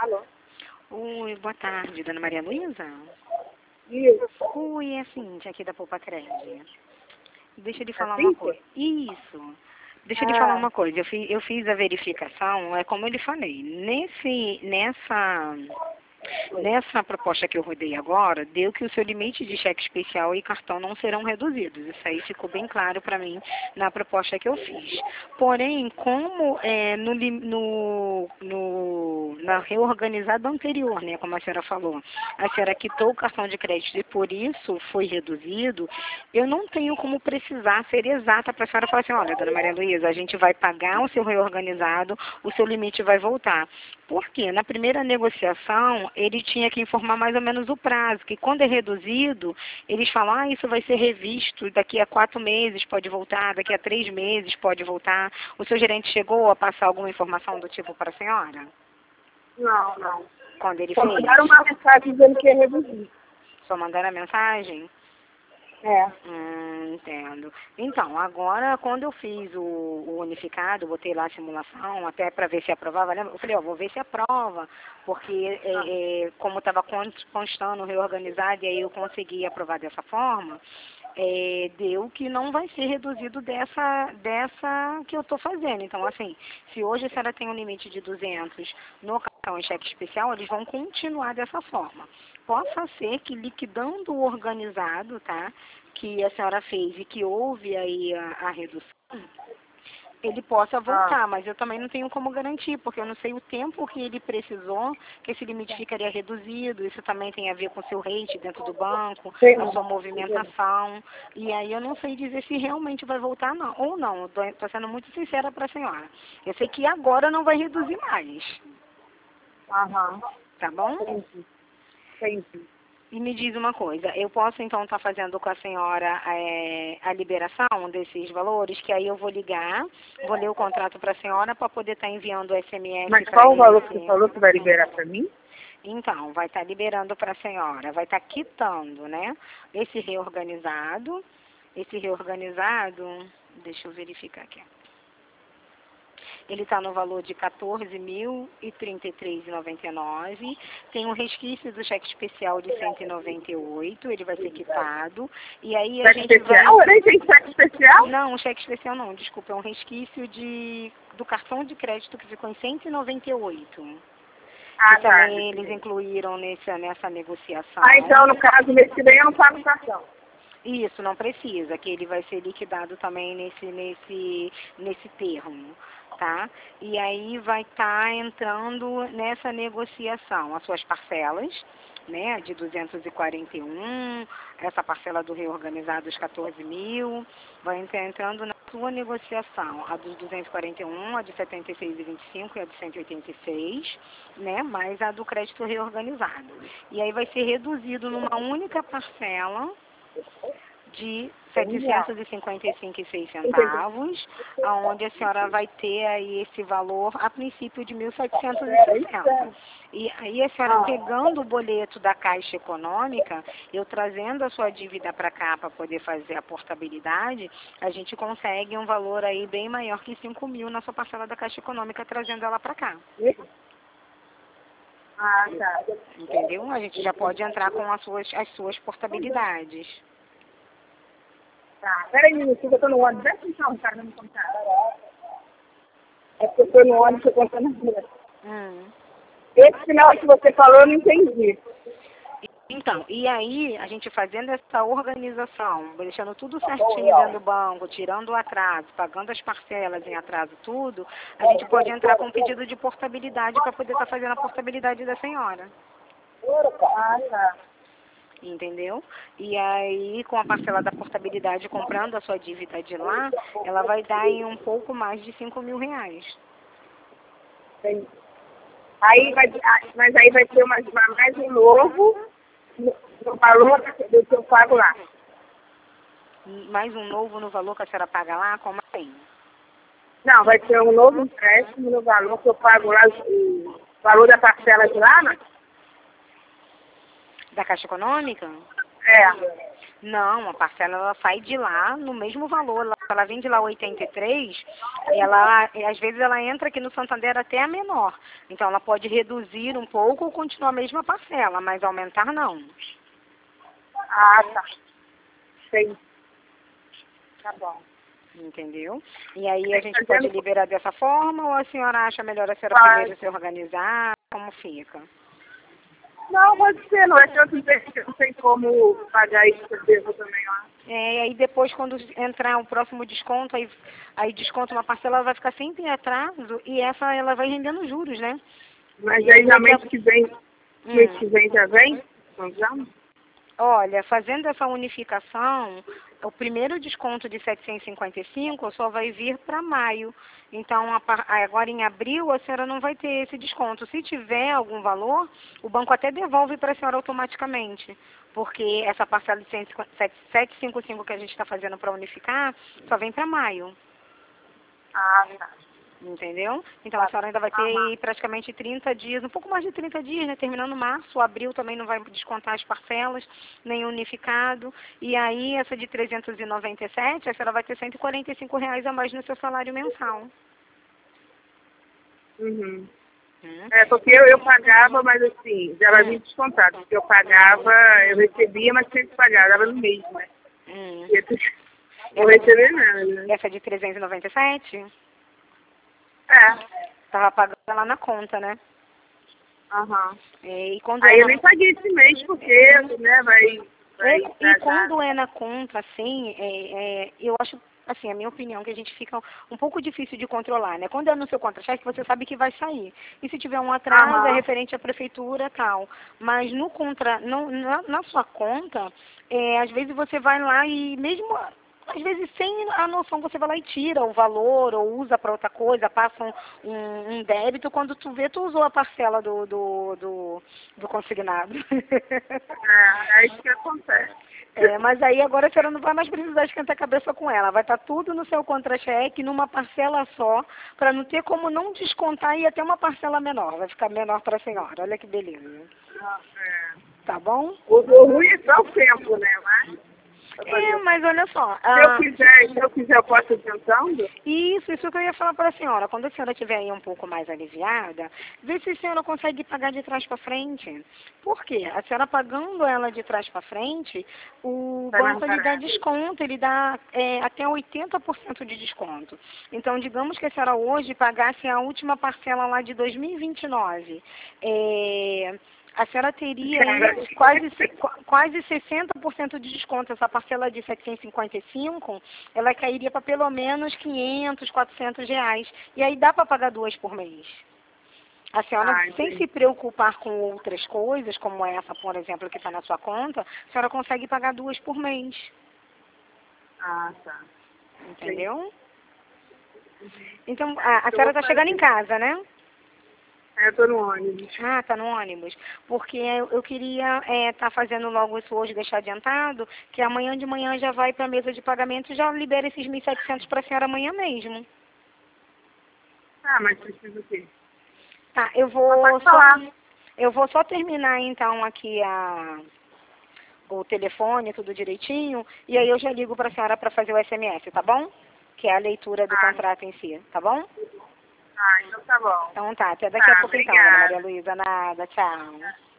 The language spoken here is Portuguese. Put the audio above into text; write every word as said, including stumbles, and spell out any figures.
Alô? Oi, boa tarde, dona Maria Luísa? Isso. Oi, é a Cíntia aqui da Poupa Crédito. Deixa eu lhe A falar uma Cíntia? coisa. Isso. Deixa eu lhe falar Ah, uma coisa. Eu fiz, eu fiz a verificação, é como eu lhe falei. Nesse, nessa, nessa proposta que eu rodei agora, deu que o seu limite de cheque especial e cartão não serão reduzidos. Isso aí ficou bem claro para mim na proposta que eu fiz. Porém, como é, no, lim- no, no, na reorganizada anterior, né, como a senhora falou, a senhora quitou o cartão de crédito e por isso foi reduzido, eu não tenho como precisar ser exata para a senhora falar assim, olha, dona Maria Luísa, a gente vai pagar o seu reorganizado, o seu limite vai voltar. Porque na primeira negociação, ele tinha que informar mais ou menos o prazo, que quando é reduzido, eles falam, ah, isso vai ser revisto, daqui a quatro meses pode voltar, daqui a três meses pode voltar. O seu gerente chegou a passar alguma informação do tipo para a senhora? não, não. Quando ele Só fez? mandaram uma mensagem dizendo que ia reduzir. Só mandaram a mensagem? É. Hum, entendo. Então, agora, quando eu fiz o, o unificado, botei lá a simulação, até para ver se aprovava, lembra? Eu falei, ó, vou ver se aprova, porque é, é, como estava constando, reorganizado, e aí eu consegui aprovar dessa forma, é, deu que não vai ser reduzido dessa, dessa que eu estou fazendo. Então, assim, se hoje a senhora tem um limite de duzentos no cartão em cheque especial, eles vão continuar dessa forma. Possa ser que liquidando o organizado, tá, que a senhora fez e que houve aí a, a redução, ele possa voltar, Ah. mas eu também não tenho como garantir, porque eu não sei o tempo que ele precisou, que esse limite ficaria reduzido, isso também tem a ver com o seu rate dentro do banco, Sim. a sua movimentação, e aí eu não sei dizer se realmente vai voltar não, ou não, estou sendo muito sincera para a senhora. Eu sei que agora não vai reduzir mais, Aham. tá bom? Entendi. Entendi. E me diz uma coisa, eu posso então estar fazendo com a senhora é, a liberação desses valores, que aí eu vou ligar, vou ler o contrato para a senhora para poder estar enviando o S M S Mas para qual o valor que esse. você falou que vai liberar para mim? Então, vai estar liberando para a senhora, vai estar quitando, né? Esse reorganizado, esse reorganizado, deixa eu verificar aqui. Ele está no valor de quatorze mil e trinta e três reais e noventa e nove centavos. Tem um resquício do cheque especial de cento e noventa e oito, ele vai ser quitado. E aí a Cheque gente especial? vai... Nem tem cheque especial? Não, um cheque especial não, desculpa, é um resquício de... do cartão de crédito que ficou em cento e noventa e oito. Ah, Que tá. também eles incluíram nessa, nessa negociação. Ah, então, no caso, mês que vem eu não pago cartão. Isso, não precisa, que ele vai ser liquidado também nesse, nesse, nesse termo, tá? E aí vai estar entrando nessa negociação as suas parcelas, né, de duzentos e quarenta e um, essa parcela do reorganizado, os quatorze mil, vai estar entrando na sua negociação, a dos duzentos e quarenta e um, a de setenta e seis reais e vinte e cinco e a de cento e oitenta e seis, né, mais a do crédito reorganizado. E aí vai ser reduzido numa única parcela de setecentos e cinquenta e cinco reais e seis centavos, aonde a senhora vai ter aí esse valor a princípio de mil setecentos e sessenta. E aí a senhora pegando o boleto da Caixa Econômica, eu trazendo a sua dívida para cá para poder fazer a portabilidade, a gente consegue um valor aí bem maior que cinco mil na sua parcela da Caixa Econômica, trazendo ela para cá. Ah, tá. Entendeu? A gente já pode entrar com as suas, as suas portabilidades. Tá, peraí, um minutinho, eu tô no ônibus. Deixa eu deixar um cara me contar. É porque eu tô no ônibus, eu tô contando na rua. Hum. Esse final que você falou, eu não entendi. Então, e aí, a gente fazendo essa organização, deixando tudo certinho dentro do banco, tirando o atraso, pagando as parcelas em atraso, tudo, a gente pode entrar com um pedido de portabilidade para poder estar fazendo a portabilidade da senhora. Ah, tá. Entendeu? E aí, com a parcela da portabilidade, comprando a sua dívida de lá, ela vai dar em um pouco mais de cinco mil reais. Entendi. Aí vai, mas aí vai ter uma, mais um novo no, no valor do que eu pago lá. Mais um novo no valor que a senhora paga lá? Como assim? Não, vai ter um novo empréstimo no valor que eu pago lá, o valor da parcela de lá, né? Da Caixa Econômica? É. Não, a parcela ela sai de lá no mesmo valor. Ela, ela vem de lá oitenta e três, ela, e às vezes ela entra aqui no Santander até a menor. Então ela pode reduzir um pouco ou continuar a mesma parcela, mas aumentar não. Ah, tá. Sei. Tá bom. Entendeu? E aí a Tem que gente fazer pode no- liberar dessa forma ou a senhora acha melhor a senhora Pode. primeiro se organizar? Como fica? Não, pode ser, não é que eu não sei, eu não sei como pagar isso que eu devo também lá. É, e aí depois quando entrar o próximo desconto, aí, aí desconta uma parcela, ela vai ficar sempre em atraso e essa ela vai rendendo juros, né? Mas E aí aí já daqui a... mês que vem, mês que Hum. vem já vem? Não já? Olha, fazendo essa unificação, o primeiro desconto de setecentos e cinquenta e cinco só vai vir para maio. Então, a par- agora em abril, a senhora não vai ter esse desconto. Se tiver algum valor, o banco até devolve para a senhora automaticamente. Porque essa parcela de setecentos e cinquenta e cinco que a gente está fazendo para unificar, só vem para maio. Ah, tá. Entendeu? Então a senhora ainda vai ter Aham. aí praticamente trinta dias, um pouco mais de trinta dias, né? Terminando março, abril também não vai descontar as parcelas, nem unificado. E aí essa de trezentos e noventa e sete, a senhora vai ter cento e quarenta e cinco reais a mais no seu salário mensal. Uhum. Hum. É, porque eu, eu pagava, mas assim, já vai Hum. vir descontado. Porque eu pagava, eu recebia, mas tinha que pagar, dava no mês, né? Hum. E eu não receber nada, né? Essa de trezentos e noventa e sete, É. tava pagando lá na conta, né? Aham. E quando Aí é eu na... nem paguei esse mês, porque, né, vai, vai E, já, e já. quando é na conta, assim, é, é, eu acho, assim, a minha opinião, que a gente fica um pouco difícil de controlar, né? Quando é no seu contra-cheque, você sabe que vai sair. E se tiver um atraso, é Aham. referente à prefeitura tal. Mas no contra, no, na, na sua conta, é, às vezes você vai lá e mesmo... Às vezes, sem a noção, você vai lá e tira o valor ou usa para outra coisa, passa um, um, um débito, quando tu vê, tu usou a parcela do, do, do, do consignado. É, é isso que acontece. É, mas aí agora a senhora não vai mais precisar esquentar a cabeça com ela. Vai estar tudo no seu contra-cheque, numa parcela só, para não ter como não descontar e até uma parcela menor. Vai ficar menor para a senhora. Olha que beleza. É. Tá bom? O, o ruim é só o tempo, né? Mas, É, mas olha só. se eu Ah, quiser, se eu quiser, eu posso ir tentando? isso, isso que eu ia falar para a senhora. Quando a senhora estiver aí um pouco mais aliviada, vê se a senhora consegue pagar de trás para frente. Por quê? A senhora pagando ela de trás para frente, o Vai mais banco ele dá barato. desconto, ele dá é, até oitenta por cento de desconto. Então, digamos que a senhora hoje pagasse a última parcela lá de dois mil e vinte e nove. É, a senhora teria aí quase, quase sessenta por cento de desconto. Essa parcela de setecentos e cinquenta e cinco, ela cairia para pelo menos quinhentos, quatrocentos reais. E aí dá para pagar duas por mês. A senhora, Ah, sem entendi. se preocupar com outras coisas, como essa, por exemplo, que está na sua conta, a senhora consegue pagar duas por mês. Ah, tá. Entendeu? Então, a, a Eu senhora vou está chegando em fazer. casa, né? É, eu tô no ônibus. Ah, tá no ônibus. Porque eu, eu queria estar fazendo logo isso hoje, deixar adiantado, que amanhã de manhã já vai para a mesa de pagamento e já libera esses mil e setecentos para a senhora amanhã mesmo. Ah, mas precisa o quê? Tá, eu Ah, vou pode só, falar. eu vou só terminar então aqui a, o telefone, tudo direitinho, e aí eu já ligo para a senhora para fazer o S M S, tá bom? Que é a leitura do Ah, contrato em si, tá bom? ah, então tá bom. Então tá, até daqui a Tá, pouco então, dona Maria obrigada. Luísa. Nada, tchau.